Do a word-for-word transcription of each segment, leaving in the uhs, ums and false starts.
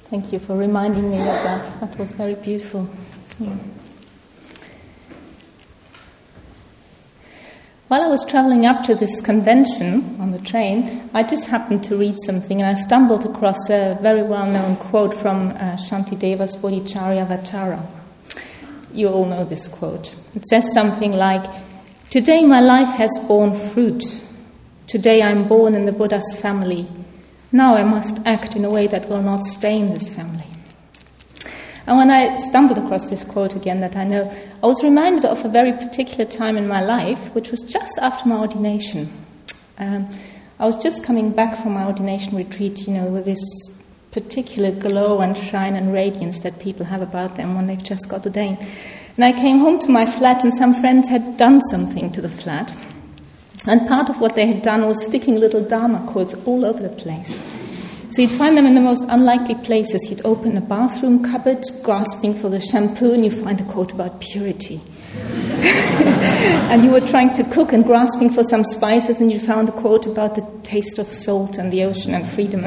Thank you for reminding me of that. That was very beautiful. Yeah. While I was travelling up to this convention on the train, I just happened to read something, and I stumbled across a very well-known quote from uh, Shantideva's Bodhicharyavatara. You all know this quote. It says something like, "Today my life has borne fruit. Today I'm born in the Buddha's family. Now I must act in a way that will not stain this family." And when I stumbled across this quote again that I know, I was reminded of a very particular time in my life, which was just after my ordination. Um, I was just coming back from my ordination retreat, you know, with this particular glow and shine and radiance that people have about them when they've just got ordained. And I came home to my flat, and some friends had done something to the flat. And part of what they had done was sticking little Dharma quotes all over the place. So you'd find them in the most unlikely places. You'd open a bathroom cupboard, grasping for the shampoo, and you find a quote about purity. And you were trying to cook and grasping for some spices, and you found a quote about the taste of salt and the ocean and freedom.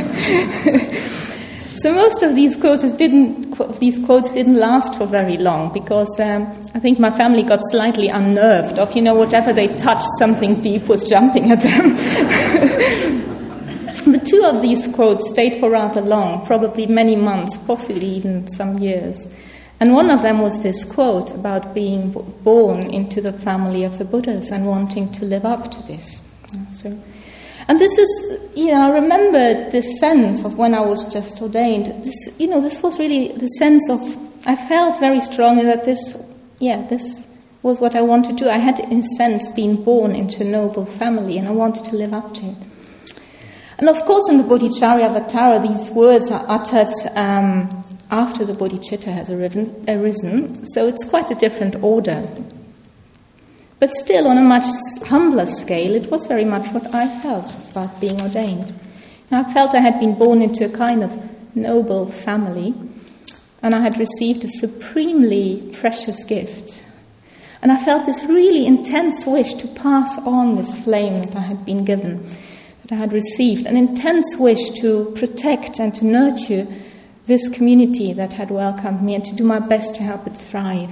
So most of these quotes didn't these quotes didn't last for very long, because um, I think my family got slightly unnerved of, you know, whatever they touched, something deep was jumping at them. But two of these quotes stayed for rather long, probably many months, possibly even some years. And one of them was this quote about being b- born into the family of the Buddhas and wanting to live up to this. So, and this is, you know, I remember this sense of when I was just ordained. This, you know, this was really the sense of, I felt very strongly that this, yeah, this was what I wanted to do. I had, in a sense, been born into a noble family, and I wanted to live up to it. And of course, in the Bodhicharyavatara, these words are uttered um, after the bodhicitta has arisen, so it's quite a different order. But still, on a much humbler scale, it was very much what I felt about being ordained. And I felt I had been born into a kind of noble family, and I had received a supremely precious gift. And I felt this really intense wish to pass on this flame that I had been given, that I had received, an intense wish to protect and to nurture this community that had welcomed me, and to do my best to help it thrive.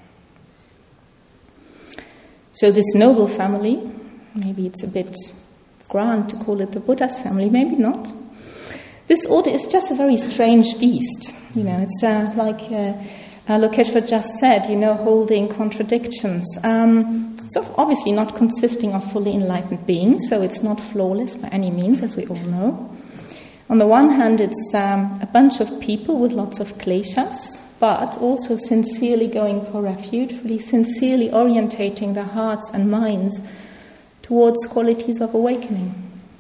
So this noble family, maybe it's a bit grand to call it the Buddha's family, maybe not. This order is just a very strange beast. You know, it's uh, like uh, uh, Lokeshwar just said, you know, holding contradictions. Um, it's obviously not consisting of fully enlightened beings, so it's not flawless by any means, as we all know. On the one hand, it's um, a bunch of people with lots of kleshas, but also sincerely going for refuge, really sincerely orientating their hearts and minds towards qualities of awakening.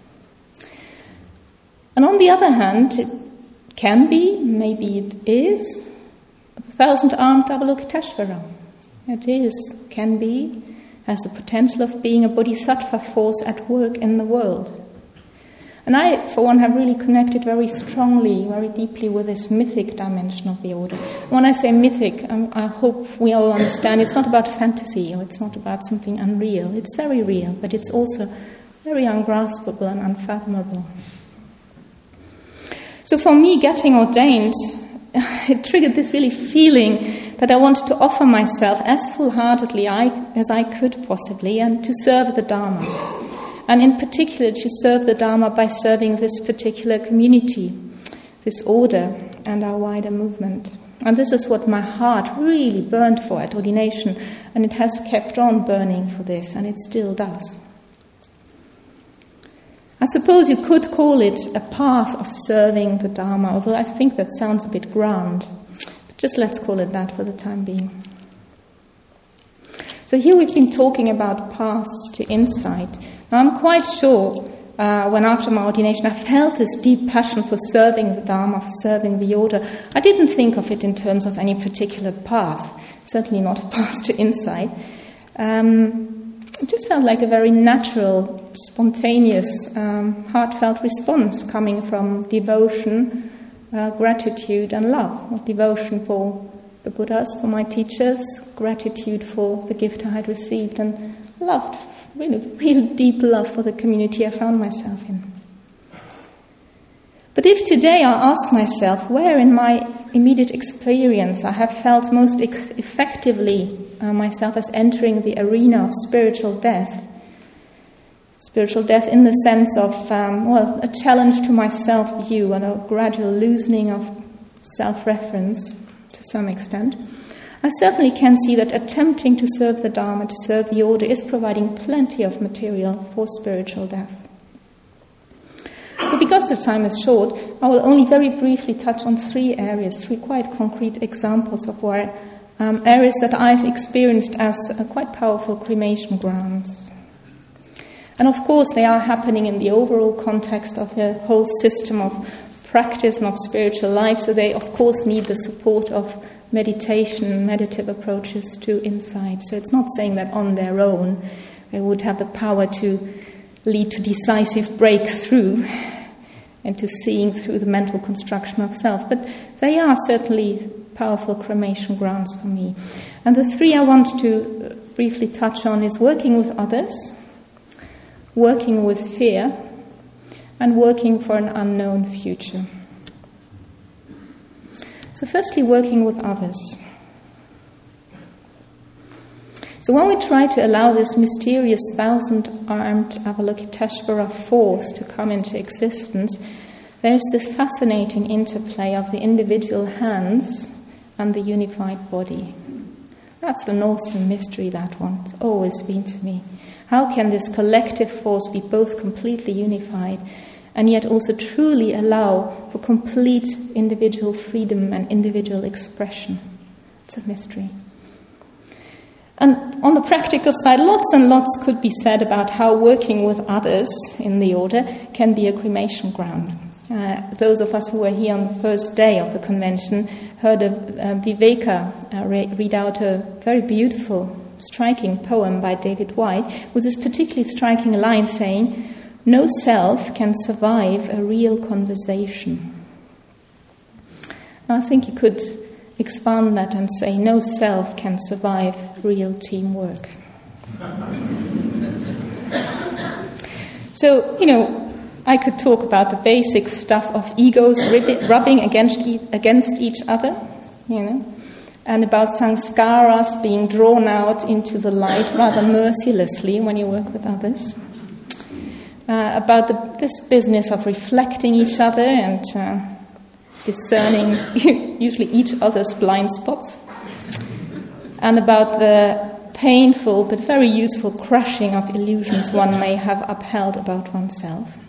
And on the other hand, it can be, maybe it is, the thousand-armed Avalokiteshvara. It is, can be, has the potential of being a bodhisattva force at work in the world. And I, for one, have really connected very strongly, very deeply with this mythic dimension of the order. When I say mythic, I, I hope we all understand it's not about fantasy, or it's not about something unreal. It's very real, but it's also very ungraspable and unfathomable. So for me, getting ordained, it triggered this really feeling that I wanted to offer myself as full-heartedly I, as I could possibly, and to serve the Dharma. And in particular, to serve the Dharma by serving this particular community, this order, and our wider movement. And this is what my heart really burned for at ordination, and it has kept on burning for this, and it still does. I suppose you could call it a path of serving the Dharma, although I think that sounds a bit grand. But just let's call it that for the time being. So here we've been talking about paths to insight. Now, I'm quite sure uh, when after my ordination I felt this deep passion for serving the Dharma, for serving the order. I didn't think of it in terms of any particular path, certainly not a path to insight. Um, it just felt like a very natural, spontaneous, um, heartfelt response coming from devotion, uh, gratitude and love. Not devotion for the Buddhas, for my teachers, gratitude for the gift I had received, and loved. Really, real deep love for the community I found myself in. But if today I ask myself where in my immediate experience I have felt most ex- effectively uh, myself as entering the arena of spiritual death, spiritual death in the sense of, um, well, a challenge to my self-view and a gradual loosening of self-reference to some extent, I certainly can see that attempting to serve the Dharma, to serve the order, is providing plenty of material for spiritual death. So because the time is short, I will only very briefly touch on three areas, three quite concrete examples of where um, areas that I've experienced as uh, quite powerful cremation grounds. And of course they are happening in the overall context of a whole system of practice and of spiritual life, so they of course need the support of meditation, meditative approaches to insight. So it's not saying that on their own they would have the power to lead to decisive breakthrough and to seeing through the mental construction of self. But they are certainly powerful cremation grounds for me. And the three I want to briefly touch on is working with others, working with fear, and working for an unknown future. So firstly, working with others. So when we try to allow this mysterious thousand-armed Avalokiteshvara force to come into existence, there's this fascinating interplay of the individual hands and the unified body. That's an awesome mystery, that one. It's always been to me. How can this collective force be both completely unified and yet also truly allow for complete individual freedom and individual expression? It's a mystery. And on the practical side, lots and lots could be said about how working with others in the order can be a cremation ground. Uh, those of us who were here on the first day of the convention heard of uh, Viveka uh, re- read out a very beautiful, striking poem by David White, with this particularly striking line saying, "No self can survive a real conversation." Now, I think you could expand that and say, no self can survive real teamwork. So, you know, I could talk about the basic stuff of egos rubbing against e- against each other, you know, and about sanskaras being drawn out into the light rather mercilessly when you work with others. Uh, about the, this business of reflecting each other and uh, discerning usually each other's blind spots, and about the painful but very useful crushing of illusions one may have upheld about oneself.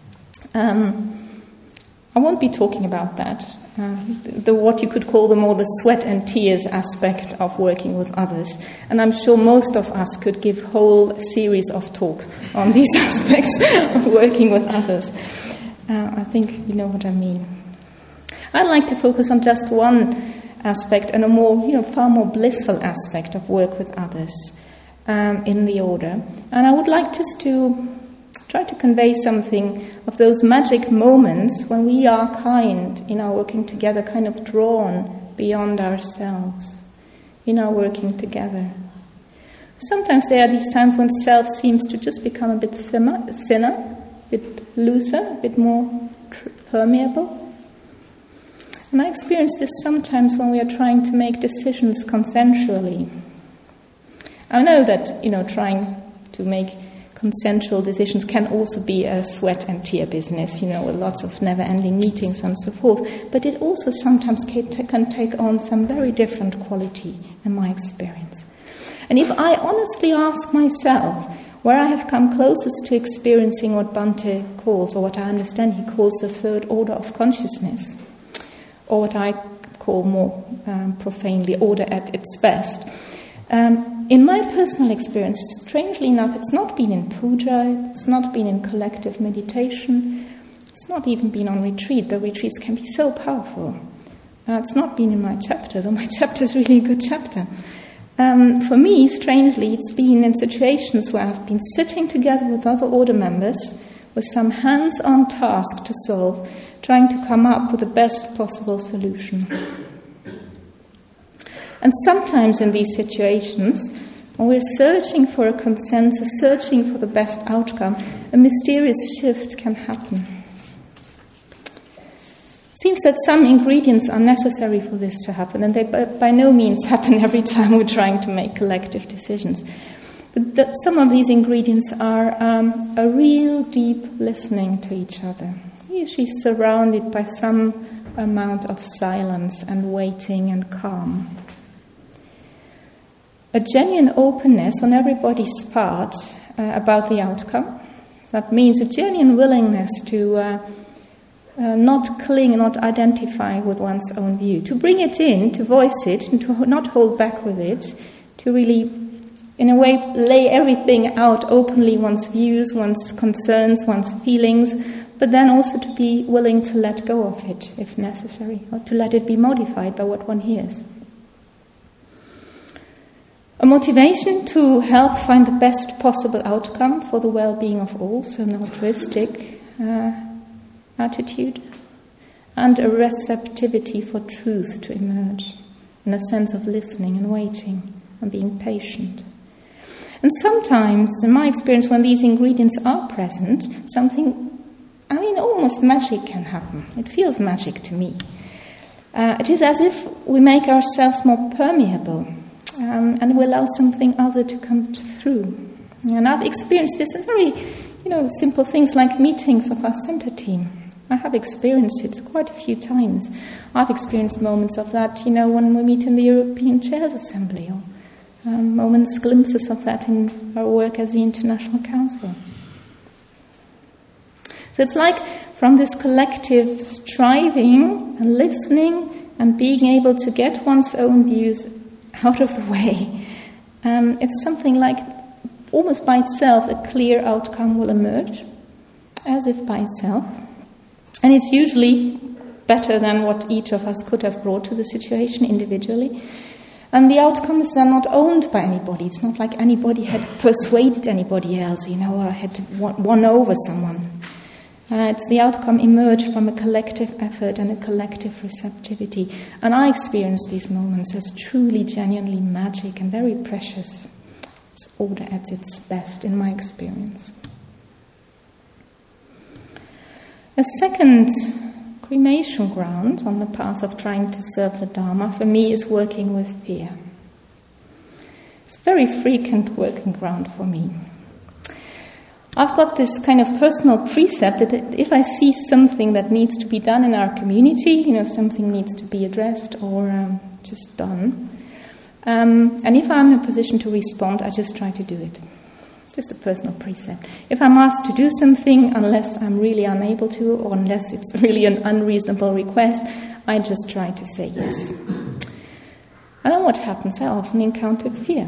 Um, I won't be talking about that, uh, the, the what you could call the more the sweat and tears aspect of working with others, and I'm sure most of us could give whole series of talks on these aspects of working with others. Uh, I think you know what I mean. I'd like to focus on just one aspect and a more, you know, far more blissful aspect of work with others um, in the order. And I would like just to try to convey something of those magic moments when we are kind in our working together, kind of drawn beyond ourselves in our working together. Sometimes there are these times when self seems to just become a bit thinner, thinner a bit looser, a bit more tr- permeable. And I experience this sometimes when we are trying to make decisions consensually. I know that, you know, trying to make consensual decisions can also be a sweat and tear business, you know, with lots of never-ending meetings and so forth. But it also sometimes can take on some very different quality in my experience. And if I honestly ask myself where I have come closest to experiencing what Bhante calls, or what I understand he calls the third order of consciousness, or what I call more um, profanely order at its best. Um, in my personal experience, strangely enough, it's not been in puja, it's not been in collective meditation, it's not even been on retreat, though retreats can be so powerful. Uh, it's not been in my chapter, though my chapter is really a good chapter. Um, for me, strangely, it's been in situations where I've been sitting together with other order members with some hands-on task to solve, trying to come up with the best possible solution. And sometimes in these situations, when we're searching for a consensus, searching for the best outcome, a mysterious shift can happen. seems that some ingredients are necessary for this to happen, and they by, by no means happen every time we're trying to make collective decisions. But that some of these ingredients are um, a real deep listening to each other, usually surrounded by some amount of silence and waiting and calm. A genuine openness on everybody's part uh, about the outcome. That means a genuine willingness to uh, uh, not cling, not identify with one's own view, to bring it in, to voice it, and to not hold back with it, to really, in a way, lay everything out openly, one's views, one's concerns, one's feelings, but then also to be willing to let go of it if necessary, or to let it be modified by what one hears. A motivation to help find the best possible outcome for the well-being of all, so an altruistic uh, attitude, and a receptivity for truth to emerge, in a sense of listening and waiting and being patient. And sometimes, in my experience, when these ingredients are present, something, I mean, almost magic can happen. It feels magic to me. Uh, it is as if we make ourselves more permeable, Um, and we allow something other to come through. And I've experienced this in very, you know, simple things like meetings of our centre team. I have experienced it quite a few times. I've experienced moments of that, you know, when we meet in the European Chairs Assembly, or um, moments, glimpses of that in our work as the International Council. So it's like from this collective striving and listening and being able to get one's own views out of the way, um, it's something like almost by itself a clear outcome will emerge, as if by itself. And it's usually better than what each of us could have brought to the situation individually. And the outcome is then not owned by anybody. It's not like anybody had persuaded anybody else, you know, or had won over someone. Uh, it's the outcome emerged from a collective effort and a collective receptivity. And I experience these moments as truly, genuinely magic and very precious. It's order at its best in my experience. A second cremation ground on the path of trying to serve the Dharma for me is working with fear. It's a very frequent working ground for me. I've got this kind of personal precept that if I see something that needs to be done in our community, you know, something needs to be addressed or um, just done, um, and if I'm in a position to respond, I just try to do it. Just a personal precept. If I'm asked to do something, unless I'm really unable to, or unless it's really an unreasonable request, I just try to say yes. And then what happens? I often encounter fear.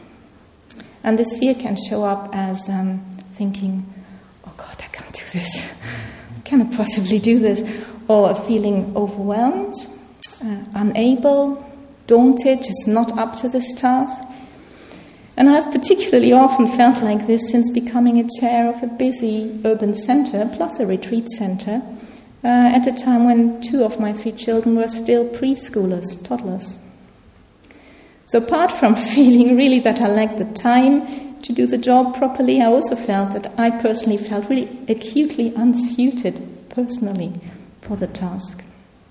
And this fear can show up as Um, thinking, oh God, I can't do this. I cannot possibly do this. Or feeling overwhelmed, uh, unable, daunted, just not up to this task. And I've particularly often felt like this since becoming a chair of a busy urban centre, plus a retreat centre, uh, at a time when two of my three children were still preschoolers, toddlers. So apart from feeling really that I lacked the time to do the job properly, I also felt that I personally felt really acutely unsuited, personally, for the task.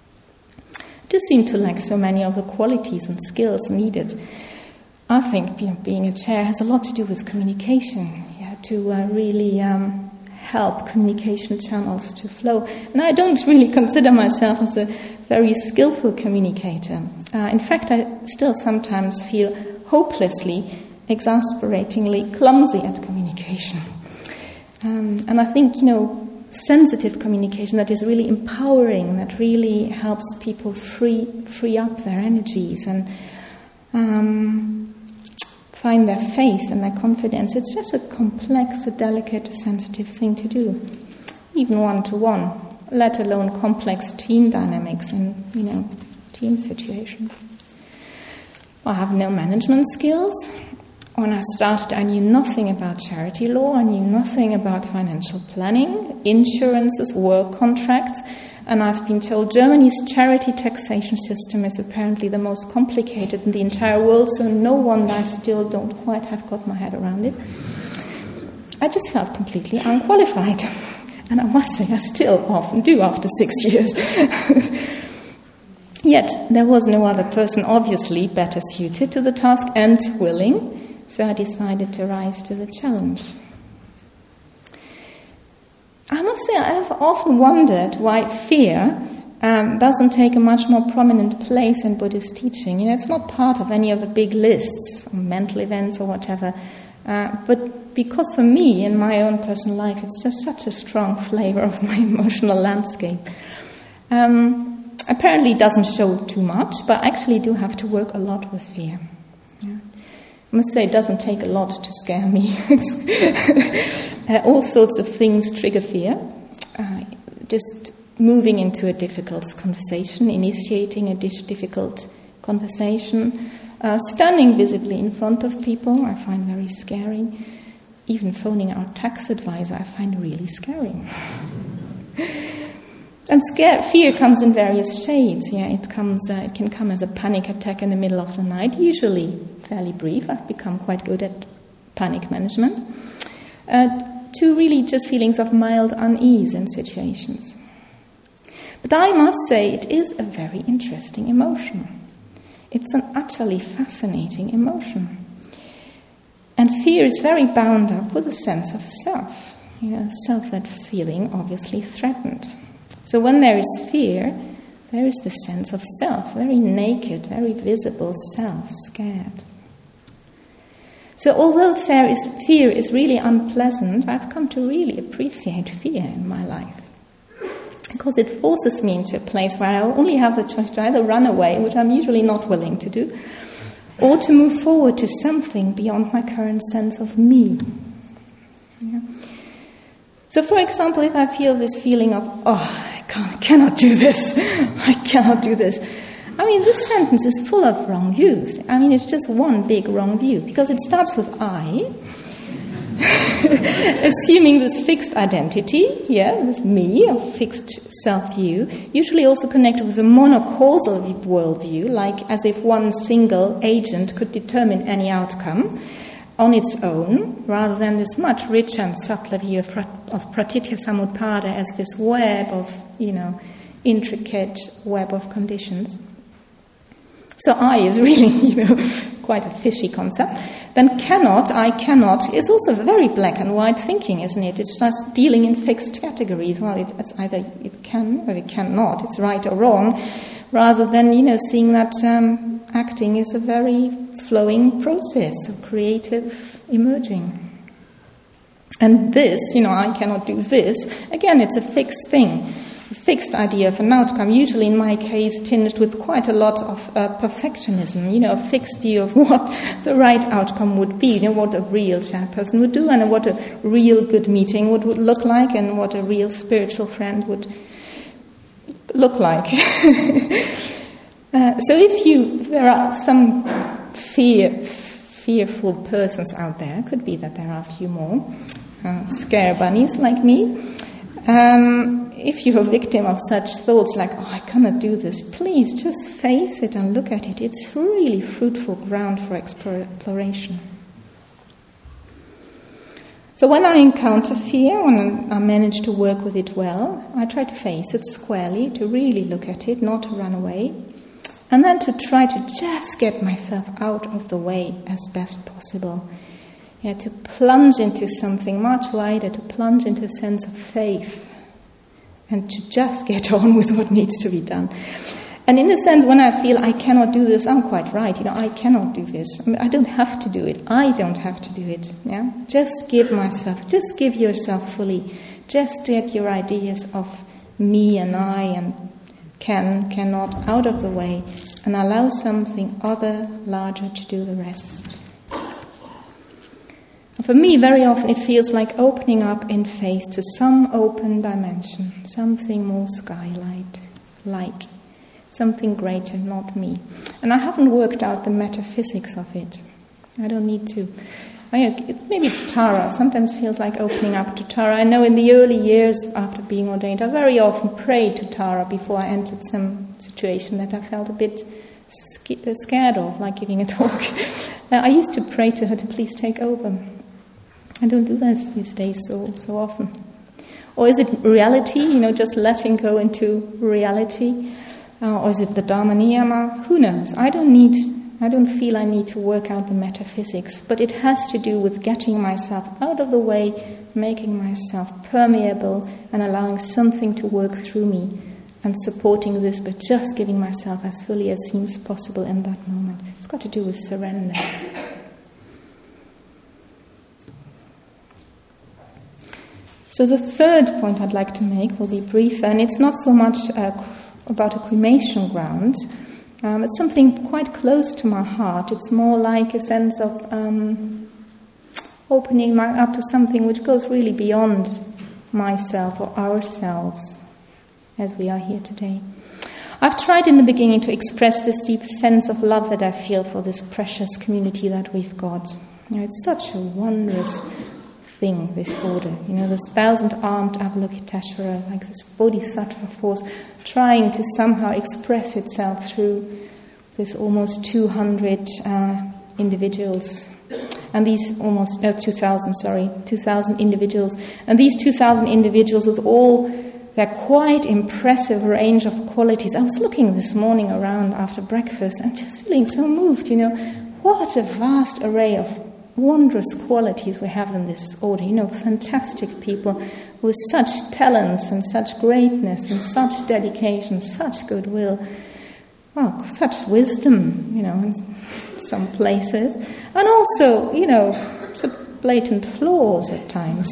I just seemed to lack so many of the qualities and skills needed. I think you know, being a chair has a lot to do with communication, yeah, to uh, really um, help communication channels to flow. And I don't really consider myself as a very skillful communicator. Uh, in fact, I still sometimes feel hopelessly, exasperatingly clumsy at communication. Um, and I think, you know, sensitive communication that is really empowering, that really helps people free free up their energies and um, find their faith and their confidence. It's just a complex, a delicate, a sensitive thing to do, even one-to-one, let alone complex team dynamics and, you know, team situations. I have no management skills. When I started, I knew nothing about charity law, I knew nothing about financial planning, insurances, work contracts, and I've been told Germany's charity taxation system is apparently the most complicated in the entire world, so no wonder I still don't quite have got my head around it. I just felt completely unqualified. And I must say, I still often do after six years. Yet, there was no other person obviously better suited to the task and willing, so I decided to rise to the challenge. I must say, I have often wondered why fear um, doesn't take a much more prominent place in Buddhist teaching. You know, it's not part of any of the big lists, or mental events or whatever. Uh, but because for me, in my own personal life, it's just such a strong flavor of my emotional landscape. Um, apparently it doesn't show too much, but I actually do have to work a lot with fear. Yeah. I must say it doesn't take a lot to scare me. uh, all sorts of things trigger fear. Uh, just moving into a difficult conversation, initiating a difficult conversation, uh, standing visibly in front of people, I find very scary. Even phoning our tax advisor, I find really scary. And scare, fear comes in various shades. Yeah, it comes. Uh, it can come as a panic attack in the middle of the night, usually fairly brief. I've become quite good at panic management. Uh, to really just feelings of mild unease in situations. But I must say it is a very interesting emotion. It's an utterly fascinating emotion. And fear is very bound up with a sense of self. You know, self that's feeling obviously threatened. So when there is fear, there is the sense of self, very naked, very visible self, scared. So although fear is, fear is really unpleasant, I've come to really appreciate fear in my life. Because it forces me into a place where I only have the choice to either run away, which I'm usually not willing to do, or to move forward to something beyond my current sense of me. Yeah. So for example, if I feel this feeling of, oh, I, can't, I cannot do this, I cannot do this. I mean, this sentence is full of wrong views. I mean, it's just one big wrong view, because it starts with I, assuming this fixed identity, yeah, this me, a fixed self-view, usually also connected with a monocausal worldview, like as if one single agent could determine any outcome on its own, rather than this much richer and subtler view of, of pratitya samutpada as this web of, you know, intricate web of conditions. So I is really, you know, quite a fishy concept. Then cannot, I cannot, is also very black and white thinking, isn't it? It's just dealing in fixed categories. Well, it, it's either it can or it cannot. It's right or wrong, rather than, you know, seeing that um, acting is a very flowing process of creative emerging. And this, you know, I cannot do this, again, it's a fixed thing. A fixed idea of an outcome, usually in my case tinged with quite a lot of uh, perfectionism, you know, a fixed view of what the right outcome would be, you know, what a real chairperson would do and what a real good meeting would, would look like and what a real spiritual friend would look like. uh, so if you, if there are some fear, fearful persons out there, could be that there are a few more, uh, scare bunnies like me, Um, if you're a victim of such thoughts like, oh, I cannot do this, please just face it and look at it. It's really fruitful ground for exploration. So when I encounter fear, when I manage to work with it well, I try to face it squarely, to really look at it, not to run away, and then to try to just get myself out of the way as best possible. Yeah, to plunge into something much wider, to plunge into a sense of faith, and to just get on with what needs to be done. And in a sense, when I feel I cannot do this, I'm quite right. You know, I cannot do this. I mean, I don't have to do it. I don't have to do it. Yeah, just give myself. Just give yourself fully. Just get your ideas of me and I and can, cannot out of the way, and allow something other, larger to do the rest. For me, very often it feels like opening up in faith to some open dimension, something more skylight-like, something greater, not me. And I haven't worked out the metaphysics of it. I don't need to. I, maybe it's Tara. Sometimes it feels like opening up to Tara. I know in the early years after being ordained, I very often prayed to Tara before I entered some situation that I felt a bit scared of, like giving a talk. I used to pray to her to please take over. I don't do that these days so so often. Or is it reality, you know, just letting go into reality? Uh, or is it the Dharma Niyama? Who knows? I don't need, I don't feel I need to work out the metaphysics, but it has to do with getting myself out of the way, making myself permeable, and allowing something to work through me, and supporting this, but just giving myself as fully as seems possible in that moment. It's got to do with surrender. So the third point I'd like to make will be brief, and it's not so much uh, about a cremation ground. Um, it's something quite close to my heart. It's more like a sense of um, opening my, up to something which goes really beyond myself or ourselves, as we are here today. I've tried in the beginning to express this deep sense of love that I feel for this precious community that we've got. You know, it's such a wondrous thing, this order. You know, this thousand-armed Avalokiteshvara, like this bodhisattva force, trying to somehow express itself through this almost two hundred uh, individuals. And these almost, uh, two thousand, sorry, two thousand individuals. And these two thousand individuals with all their quite impressive range of qualities. I was looking this morning around after breakfast and just feeling so moved, you know. What a vast array of wondrous qualities we have in this order. You know, fantastic people with such talents and such greatness and such dedication, such goodwill. Well, such wisdom, you know, in some places. And also, you know, some blatant flaws at times.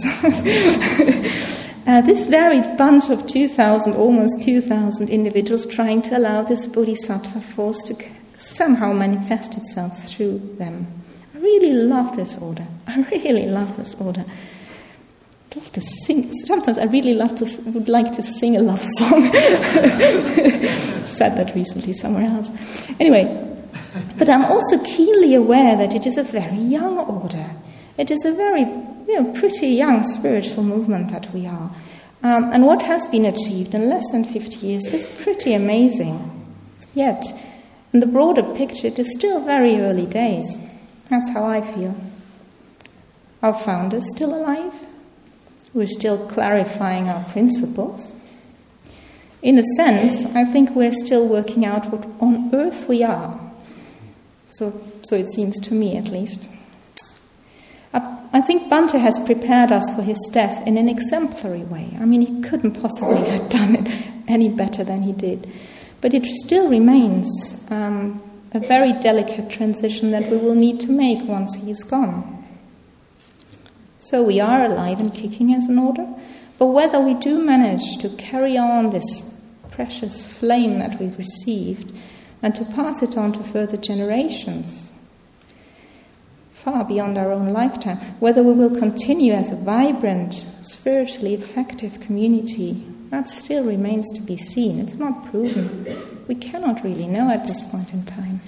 Uh, this varied bunch of two thousand, almost two thousand individuals trying to allow this bodhisattva force to somehow manifest itself through them. I really love this order. I really love this order. I'd love to sing. Sometimes I really love to, would like to sing a love song. Said that recently somewhere else. Anyway, but I'm also keenly aware that it is a very young order. It is a very, you know, pretty young spiritual movement that we are. Um, and what has been achieved in less than fifty years is pretty amazing. Yet, in the broader picture, it is still very early days. That's how I feel. Our founder is still alive. We're still clarifying our principles. In a sense, I think we're still working out what on earth we are. So, so it seems to me, at least. I think Bhante has prepared us for his death in an exemplary way. I mean, he couldn't possibly have done it any better than he did. But it still remains um, a very delicate transition that we will need to make once he's gone. So we are alive and kicking as an order, but whether we do manage to carry on this precious flame that we've received and to pass it on to further generations, far beyond our own lifetime, whether we will continue as a vibrant, spiritually effective community, that still remains to be seen. It's not proven. We cannot really know at this point in time.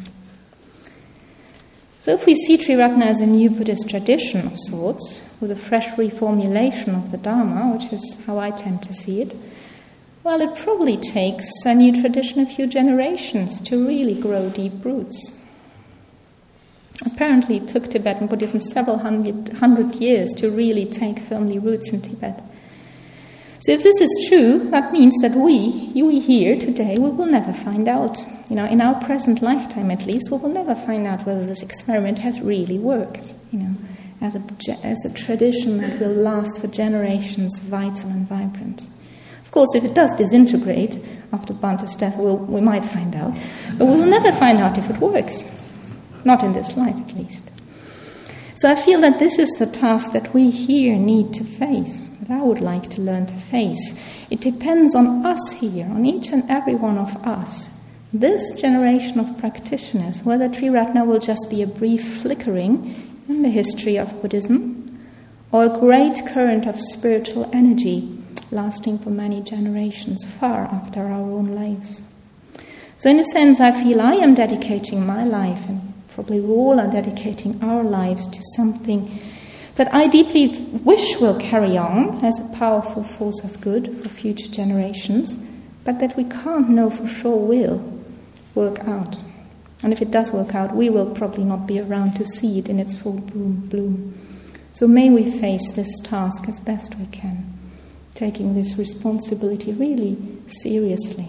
So if we see Triratna as a new Buddhist tradition of sorts, with a fresh reformulation of the Dharma, which is how I tend to see it, well, it probably takes a new tradition a few generations to really grow deep roots. Apparently it took Tibetan Buddhism several hundred, hundred years to really take firmly roots in Tibet. So if this is true, that means that we, we here today, we will never find out. You know, in our present lifetime at least, we will never find out whether this experiment has really worked, you know, as a, as a tradition that will last for generations, vital and vibrant. Of course, if it does disintegrate after Bhante's death, we'll, we might find out. But we will never find out if it works. Not in this life, at least. So I feel that this is the task that we here need to face, that I would like to learn to face. It depends on us here, on each and every one of us. This generation of practitioners, whether Triratna will just be a brief flickering in the history of Buddhism, or a great current of spiritual energy lasting for many generations, far after our own lives. So in a sense, I feel I am dedicating my life, and probably we all are dedicating our lives to something that I deeply wish will carry on as a powerful force of good for future generations, but that we can't know for sure will work out. And if it does work out, we will probably not be around to see it in its full bloom. So may we face this task as best we can. taking this responsibility really seriously.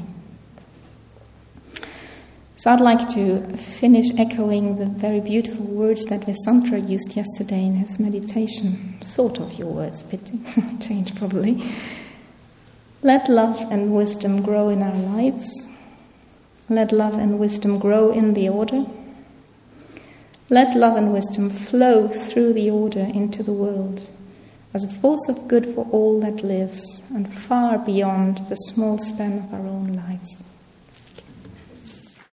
So I'd like to finish echoing the very beautiful words that Vesantra used yesterday in his meditation. Sort of your words, but change probably. Let love and wisdom grow in our lives. Let love and wisdom grow in the order. Let love and wisdom flow through the order into the world as a force of good for all that lives and far beyond the small span of our own lives.